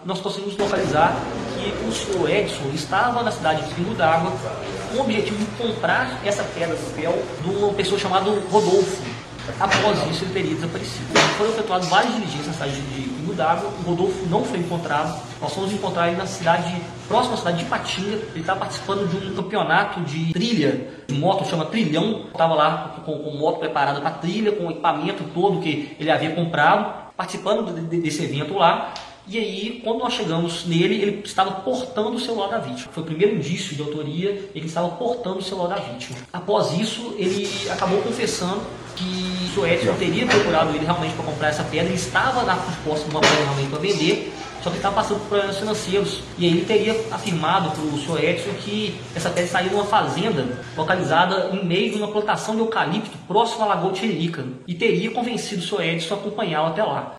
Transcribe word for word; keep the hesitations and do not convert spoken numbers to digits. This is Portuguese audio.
nós conseguimos localizar que o senhor Edson estava na cidade de Pingo d'Água com o objetivo de comprar essa pedra do papel de uma pessoa chamada Rodolfo. Após isso, ele teria desaparecido. Foram efetuadas várias diligências na cidade de Pingo d'Água, o Rodolfo não foi encontrado. Nós fomos encontrar ele na cidade, próxima à cidade de Ipatinga. Ele estava participando de um campeonato de trilha, de moto, chama Trilhão. Estava lá com, com moto preparada para trilha, com o equipamento todo que ele havia comprado, participando de, de, desse evento lá. E aí, quando nós chegamos nele, ele estava portando o celular da vítima. Foi o primeiro indício de autoria, ele estava portando o celular da vítima. Após isso, ele acabou confessando que o senhor Edson teria procurado ele realmente para comprar essa pedra. Ele estava na posse de uma pedra realmente para vender, só que ele estava passando por problemas financeiros. E aí ele teria afirmado para o senhor Edson que essa pedra estaria numa fazenda localizada em meio de uma plantação de eucalipto próximo à Lagoa Tiririca. E teria convencido o senhor Edson a acompanhá-lo até lá.